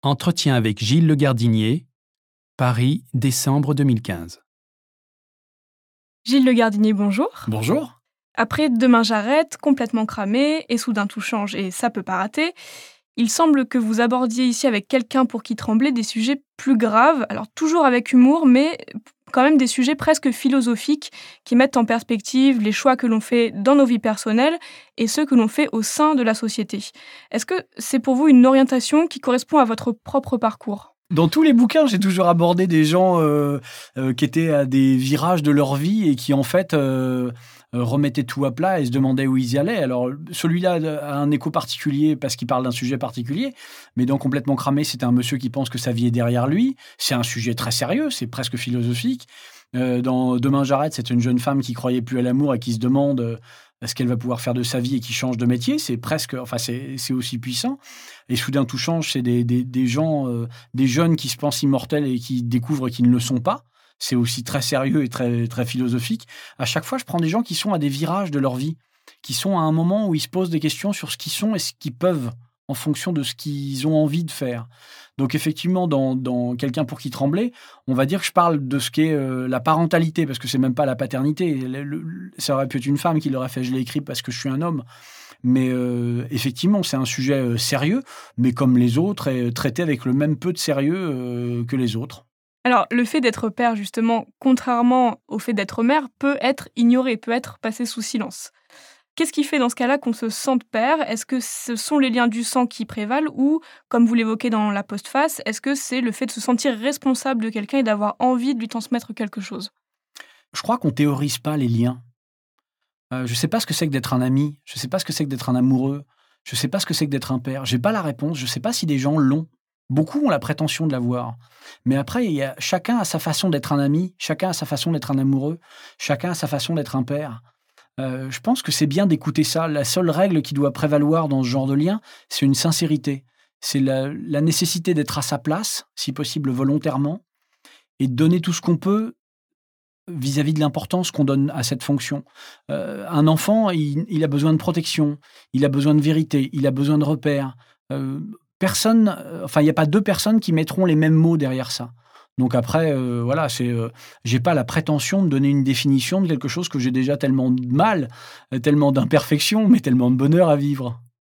Entretien avec Gilles Le Gardinier, Paris, décembre 2015. Gilles Le Gardinier, bonjour. Bonjour. Après Demain j'arrête, complètement cramé, et soudain tout change et ça peut pas rater, il semble que vous abordiez ici avec quelqu'un pour qui trembler des sujets plus graves, alors toujours avec humour, mais quand même des sujets presque philosophiques qui mettent en perspective les choix que l'on fait dans nos vies personnelles et ceux que l'on fait au sein de la société. Est-ce que c'est pour vous une orientation qui correspond à votre propre parcours ? Dans tous les bouquins, j'ai toujours abordé des gens qui étaient à des virages de leur vie et qui, en fait, remettaient tout à plat et se demandaient où ils y allaient. Alors, celui-là a un écho particulier parce qu'il parle d'un sujet particulier, mais dans Complètement cramé, c'est un monsieur qui pense que sa vie est derrière lui. C'est un sujet très sérieux, c'est presque philosophique. Dans Demain j'arrête, c'est une jeune femme qui croyait plus à l'amour et qui se demande ce qu'elle va pouvoir faire de sa vie et qui change de métier. C'est presque, enfin, c'est aussi puissant. Et soudain tout change, c'est des gens, des jeunes qui se pensent immortels et qui découvrent qu'ils ne le sont pas. C'est aussi très sérieux et très, très philosophique. À chaque fois, je prends des gens qui sont à des virages de leur vie, qui sont à un moment où ils se posent des questions sur ce qu'ils sont et ce qu'ils peuvent en fonction de ce qu'ils ont envie de faire. Donc effectivement, dans Quelqu'un pour qui trembler, on va dire que je parle de ce qu'est la parentalité, parce que c'est même pas la paternité. Ça aurait pu être une femme qui l'aurait fait, je l'ai écrit parce que je suis un homme. Mais effectivement, c'est un sujet sérieux, mais comme les autres, et traité avec le même peu de sérieux que les autres. Alors, le fait d'être père, justement, contrairement au fait d'être mère, peut être ignoré, peut être passé sous silence. Qu'est-ce qui fait dans ce cas-là qu'on se sente père ? Est-ce que ce sont les liens du sang qui prévalent ou, comme vous l'évoquez dans la postface, est-ce que c'est le fait de se sentir responsable de quelqu'un et d'avoir envie de lui transmettre quelque chose ? Je crois qu'on théorise pas les liens. Je sais pas ce que c'est que d'être un ami, je sais pas ce que c'est que d'être un amoureux, je sais pas ce que c'est que d'être un père. J'ai pas la réponse, je sais pas si des gens l'ont. Beaucoup ont la prétention de l'avoir. Mais après, chacun a sa façon d'être un ami, chacun a sa façon d'être un amoureux, chacun a sa façon d'être un père. Je pense que c'est bien d'écouter ça. La seule règle qui doit prévaloir dans ce genre de lien, c'est une sincérité. C'est la nécessité d'être à sa place, si possible volontairement, et de donner tout ce qu'on peut vis-à-vis de l'importance qu'on donne à cette fonction. Un enfant, il a besoin de protection, il a besoin de vérité, il a besoin de repères. Personne, enfin, il n'y a pas deux personnes qui mettront les mêmes mots derrière ça. Donc après, voilà, j'ai pas la prétention de donner une définition de quelque chose que j'ai déjà tellement de mal, tellement d'imperfection, mais tellement de bonheur à vivre.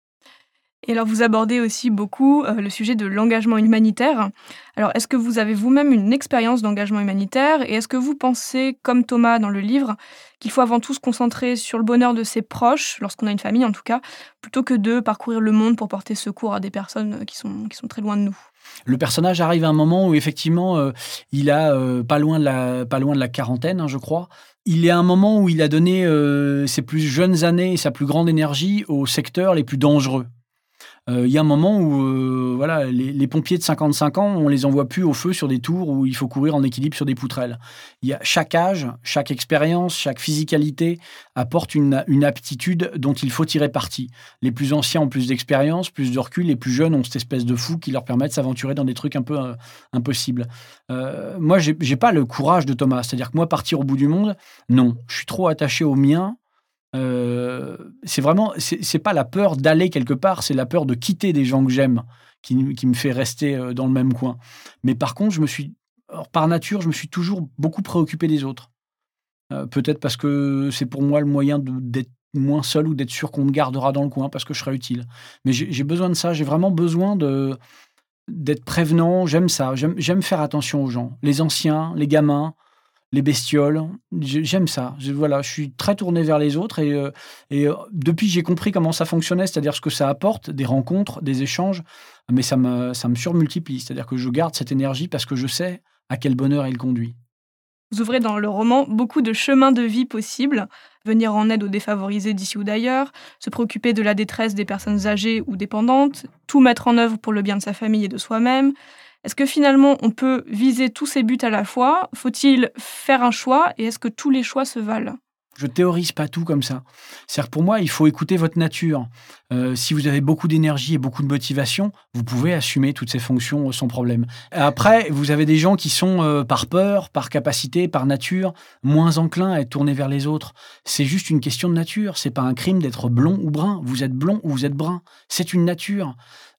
Et alors, vous abordez aussi beaucoup le sujet de l'engagement humanitaire. Alors, est-ce que vous avez vous-même une expérience d'engagement humanitaire ? Et est-ce que vous pensez, comme Thomas dans le livre, qu'il faut avant tout se concentrer sur le bonheur de ses proches, lorsqu'on a une famille en tout cas, plutôt que de parcourir le monde pour porter secours à des personnes qui sont très loin de nous ? Le personnage arrive à un moment où effectivement, il a pas loin de la quarantaine, hein, je crois. Il est à un moment où il a donné ses plus jeunes années et sa plus grande énergie aux secteurs les plus dangereux. Il y a un moment où voilà, les pompiers de 55 ans, on les envoie plus au feu sur des tours où il faut courir en équilibre sur des poutrelles. Il y a chaque âge, chaque expérience, chaque physicalité apporte une aptitude dont il faut tirer parti. Les plus anciens ont plus d'expérience, plus de recul. Les plus jeunes ont cette espèce de fou qui leur permet de s'aventurer dans des trucs un peu impossibles. Moi, j'ai pas le courage de Thomas. C'est-à-dire que moi, partir au bout du monde, non. Je suis trop attaché aux miens. C'est pas la peur d'aller quelque part, c'est la peur de quitter des gens que j'aime qui me fait rester dans le même coin. Mais par contre, par nature, je me suis toujours beaucoup préoccupé des autres. Peut-être parce que c'est pour moi le moyen d'être moins seul ou d'être sûr qu'on me gardera dans le coin parce que je serai utile. Mais j'ai besoin de ça, j'ai vraiment besoin d'être prévenant, j'aime ça, j'aime faire attention aux gens, les anciens, les gamins, les bestioles, j'aime ça. Voilà, je suis très tourné vers les autres et depuis j'ai compris comment ça fonctionnait, c'est-à-dire ce que ça apporte, des rencontres, des échanges, mais ça me surmultiplie, c'est-à-dire que je garde cette énergie parce que je sais à quel bonheur il conduit. Vous ouvrez dans le roman beaucoup de chemins de vie possibles, venir en aide aux défavorisés d'ici ou d'ailleurs, se préoccuper de la détresse des personnes âgées ou dépendantes, tout mettre en œuvre pour le bien de sa famille et de soi-même. Est-ce que finalement on peut viser tous ces buts à la fois ? Faut-il faire un choix ? Et est-ce que tous les choix se valent ? Je théorise pas tout comme ça. C'est-à-dire que pour moi, il faut écouter votre nature. Si vous avez beaucoup d'énergie et beaucoup de motivation, vous pouvez assumer toutes ces fonctions sans problème. Après, vous avez des gens qui sont, par peur, par capacité, par nature, moins enclins à être tournés vers les autres. C'est juste une question de nature. C'est pas un crime d'être blond ou brun. Vous êtes blond ou vous êtes brun. C'est une nature.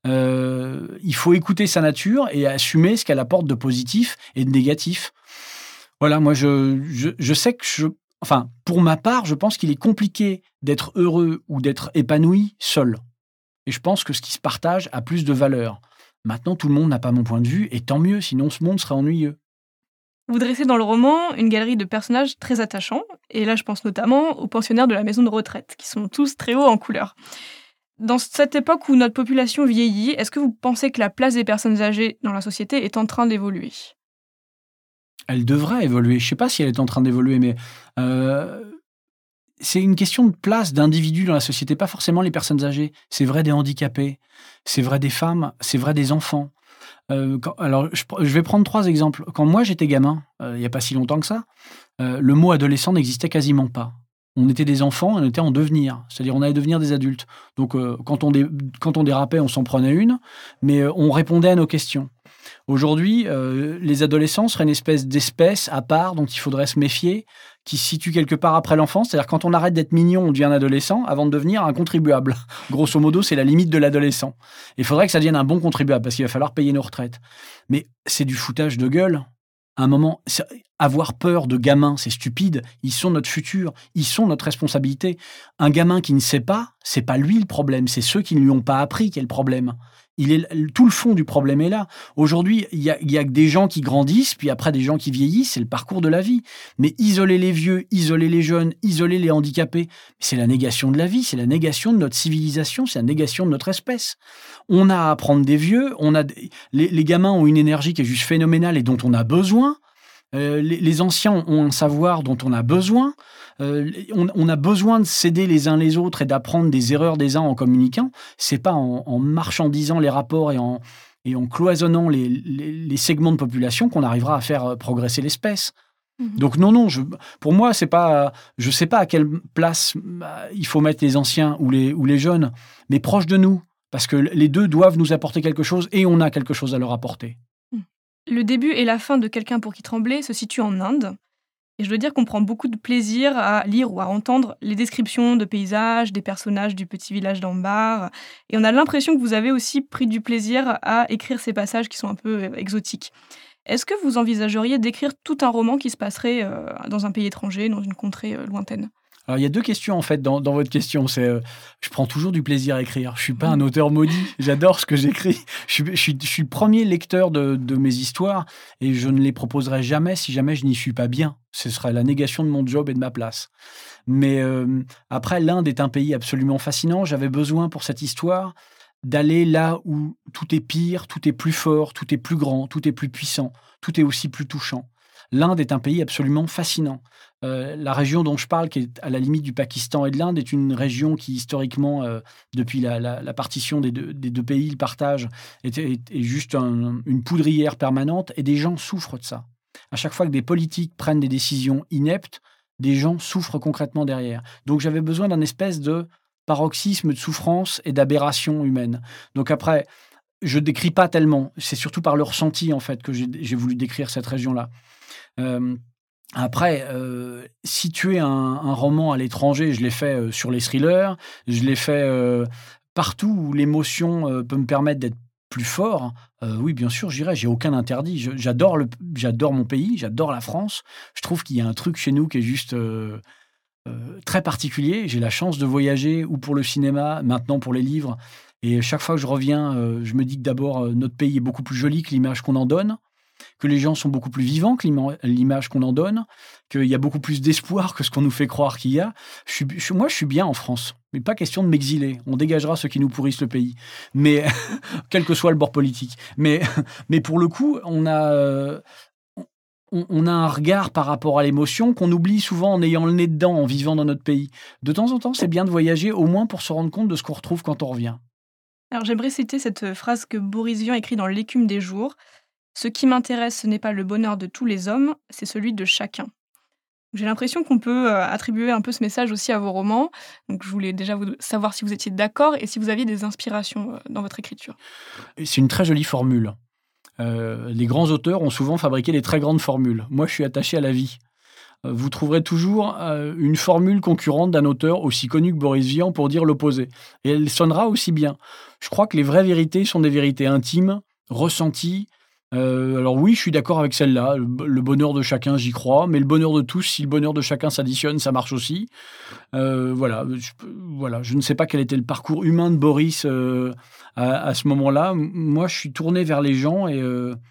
Il faut écouter sa nature et assumer ce qu'elle apporte de positif et de négatif. Voilà, moi, je sais que enfin, pour ma part, je pense qu'il est compliqué d'être heureux ou d'être épanoui seul. Et je pense que ce qui se partage a plus de valeur. Maintenant, tout le monde n'a pas mon point de vue, et tant mieux, sinon ce monde serait ennuyeux. Vous dressez dans le roman une galerie de personnages très attachants, et là je pense notamment aux pensionnaires de la maison de retraite, qui sont tous très hauts en couleur. Dans cette époque où notre population vieillit, est-ce que vous pensez que la place des personnes âgées dans la société est en train d'évoluer ? Elle devrait évoluer. Je ne sais pas si elle est en train d'évoluer, mais c'est une question de place d'individus dans la société, pas forcément les personnes âgées. C'est vrai des handicapés, c'est vrai des femmes, c'est vrai des enfants. Alors, je vais prendre 3 exemples. Quand moi j'étais gamin, il n'y a pas si longtemps que ça, le mot adolescent n'existait quasiment pas. On était des enfants, on était en devenir, c'est-à-dire on allait devenir des adultes. Donc quand on dérapait, on s'en prenait une, mais on répondait à nos questions. Aujourd'hui, les adolescents seraient une d'espèce à part dont il faudrait se méfier, qui se situe quelque part après l'enfance. C'est-à-dire quand on arrête d'être mignon, on devient un adolescent avant de devenir un contribuable. Grosso modo, c'est la limite de l'adolescent. Il faudrait que ça devienne un bon contribuable parce qu'il va falloir payer nos retraites. Mais c'est du foutage de gueule. À un moment, avoir peur de gamins, c'est stupide. Ils sont notre futur, ils sont notre responsabilité. Un gamin qui ne sait pas, c'est pas lui le problème, c'est ceux qui ne lui ont pas appris qui est le problème. Tout le fond du problème est là. Aujourd'hui, il y a que des gens qui grandissent, puis après des gens qui vieillissent, c'est le parcours de la vie. Mais isoler les vieux, isoler les jeunes, isoler les handicapés, c'est la négation de la vie, c'est la négation de notre civilisation, c'est la négation de notre espèce. On a à apprendre des vieux, les gamins ont une énergie qui est juste phénoménale et dont on a besoin. Les anciens ont un savoir dont on a besoin. On a besoin de s'aider les uns les autres et d'apprendre des erreurs des uns en communiquant. C'est pas en marchandisant les rapports et en cloisonnant les segments de population qu'on arrivera à faire progresser l'espèce. Donc non, pour moi, c'est pas, je sais pas à quelle place il faut mettre les anciens ou les jeunes, mais proches de nous, parce que les deux doivent nous apporter quelque chose et on a quelque chose à leur apporter. Le début et la fin de Quelqu'un pour qui trembler se situent en Inde. Et je dois dire qu'on prend beaucoup de plaisir à lire ou à entendre les descriptions de paysages, des personnages du petit village d'Ambar. Et on a l'impression que vous avez aussi pris du plaisir à écrire ces passages qui sont un peu exotiques. Est-ce que vous envisageriez d'écrire tout un roman qui se passerait dans un pays étranger, dans une contrée lointaine ? Alors, il y a 2 questions, en fait, dans votre question. Je prends toujours du plaisir à écrire. Je ne suis pas un auteur maudit. J'adore ce que j'écris. Je suis le premier lecteur de mes histoires et je ne les proposerai jamais si jamais je n'y suis pas bien. Ce serait la négation de mon job et de ma place. Mais après, l'Inde est un pays absolument fascinant. J'avais besoin, pour cette histoire, d'aller là où tout est pire, tout est plus fort, tout est plus grand, tout est plus puissant, tout est aussi plus touchant. L'Inde est un pays absolument fascinant. La région dont je parle, qui est à la limite du Pakistan et de l'Inde, est une région qui, historiquement, depuis la partition des deux pays, le partage, est juste une poudrière permanente, et des gens souffrent de ça. À chaque fois que des politiques prennent des décisions ineptes, des gens souffrent concrètement derrière. Donc j'avais besoin d'un espèce de paroxysme de souffrance et d'aberration humaine. Donc après, je ne décris pas tellement. C'est surtout par le ressenti, en fait, que j'ai voulu décrire cette région-là. Après, situer un roman à l'étranger, je l'ai fait sur les thrillers, je l'ai fait partout où l'émotion peut me permettre d'être plus fort. Oui, bien sûr, j'irai, j'ai aucun interdit. J'adore mon pays, j'adore la France. Je trouve qu'il y a un truc chez nous qui est juste très particulier. J'ai la chance de voyager, ou pour le cinéma, maintenant pour les livres. Et chaque fois que je reviens, je me dis que d'abord, notre pays est beaucoup plus joli que l'image qu'on en donne, que les gens sont beaucoup plus vivants que l'image qu'on en donne, qu'il y a beaucoup plus d'espoir que ce qu'on nous fait croire qu'il y a. Moi, je suis bien en France. Mais pas question de m'exiler. On dégagera ceux qui nous pourrissent le pays. Mais, quel que soit le bord politique. Mais pour le coup, on a un regard par rapport à l'émotion qu'on oublie souvent en ayant le nez dedans, en vivant dans notre pays. De temps en temps, c'est bien de voyager, au moins pour se rendre compte de ce qu'on retrouve quand on revient. Alors j'aimerais citer cette phrase que Boris Vian écrit dans L'écume des jours. « Ce qui m'intéresse, ce n'est pas le bonheur de tous les hommes, c'est celui de chacun. » J'ai l'impression qu'on peut attribuer un peu ce message aussi à vos romans. Donc je voulais déjà savoir si vous étiez d'accord et si vous aviez des inspirations dans votre écriture. Et c'est une très jolie formule. Les grands auteurs ont souvent fabriqué des très grandes formules. Moi, je suis attaché à la vie. Vous trouverez toujours une formule concurrente d'un auteur aussi connu que Boris Vian pour dire l'opposé. Et elle sonnera aussi bien. Je crois que les vraies vérités sont des vérités intimes, ressenties. Alors oui, je suis d'accord avec celle-là. Le bonheur de chacun, j'y crois. Mais le bonheur de tous, si le bonheur de chacun s'additionne, ça marche aussi. Voilà, je ne sais pas quel était le parcours humain de Boris à ce moment-là. Moi, je suis tourné vers les gens et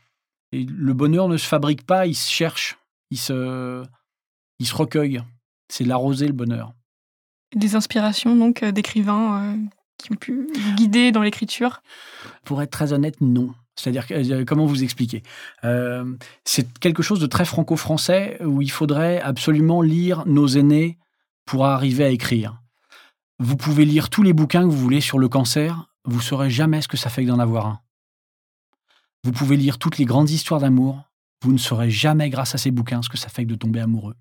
le bonheur ne se fabrique pas, il se cherche. Il se recueille. C'est la rosée, le bonheur. Des inspirations donc d'écrivains qui ont pu vous guider dans l'écriture? Pour être très honnête, non. C'est-à-dire, comment vous expliquer c'est quelque chose de très franco-français où il faudrait absolument lire nos aînés pour arriver à écrire. Vous pouvez lire tous les bouquins que vous voulez sur le cancer, vous ne saurez jamais ce que ça fait que d'en avoir un. Vous pouvez lire toutes les grandes histoires d'amour, vous ne saurez jamais, grâce à ces bouquins, ce que ça fait que de tomber amoureux.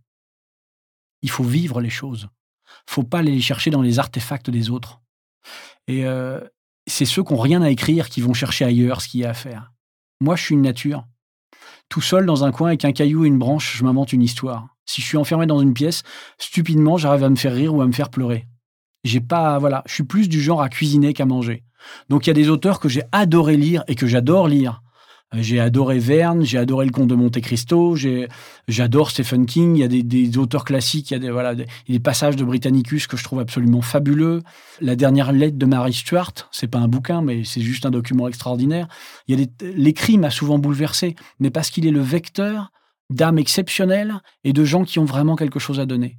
Il faut vivre les choses. Il ne faut pas aller les chercher dans les artefacts des autres. Et c'est ceux qui n'ont rien à écrire qui vont chercher ailleurs ce qu'il y a à faire. Moi, je suis une nature. Tout seul dans un coin avec un caillou et une branche, je m'invente une histoire. Si je suis enfermé dans une pièce, stupidement, j'arrive à me faire rire ou à me faire pleurer. Je suis plus du genre à cuisiner qu'à manger. Donc il y a des auteurs que j'ai adoré lire et que j'adore lire. J'ai adoré Verne, j'ai adoré Le Comte de Monte Cristo, j'adore Stephen King. Il y a des auteurs classiques, il y a des passages de Britannicus que je trouve absolument fabuleux. La dernière lettre de Mary Stuart, c'est pas un bouquin, mais c'est juste un document extraordinaire. L'écrit m'a souvent bouleversé, mais parce qu'il est le vecteur d'âmes exceptionnelles et de gens qui ont vraiment quelque chose à donner.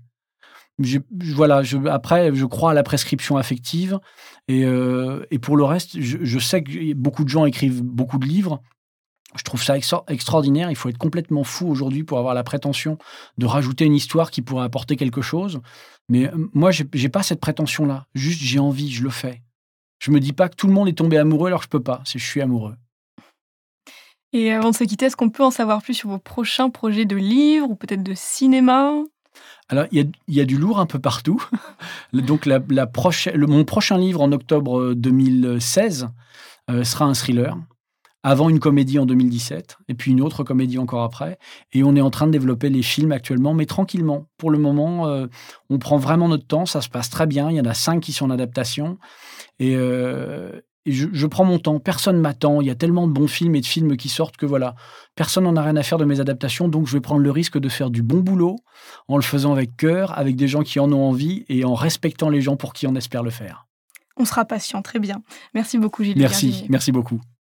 Après, je crois à la prescription affective et pour le reste, je sais que beaucoup de gens écrivent beaucoup de livres. Je trouve ça extraordinaire. Il faut être complètement fou aujourd'hui pour avoir la prétention de rajouter une histoire qui pourrait apporter quelque chose. Mais moi, j'ai pas cette prétention-là. Juste, j'ai envie, je le fais. Je me dis pas que tout le monde est tombé amoureux alors que je peux pas. Je suis amoureux. Et avant de se quitter, est-ce qu'on peut en savoir plus sur vos prochains projets de livres ou peut-être de cinéma? Alors, il y a du lourd un peu partout. Donc, mon prochain livre en octobre 2016 sera un thriller. Avant une comédie en 2017, et puis une autre comédie encore après. Et on est en train de développer les films actuellement, mais tranquillement. Pour le moment, on prend vraiment notre temps, ça se passe très bien. Il y en a 5 qui sont en adaptation. Et je prends mon temps, personne m'attend. Il y a tellement de bons films et de films qui sortent que voilà, personne n'en a rien à faire de mes adaptations. Donc je vais prendre le risque de faire du bon boulot, en le faisant avec cœur, avec des gens qui en ont envie, et en respectant les gens pour qui on espère le faire. On sera patient, très bien. Merci beaucoup, Gilles Gardinier. Merci beaucoup.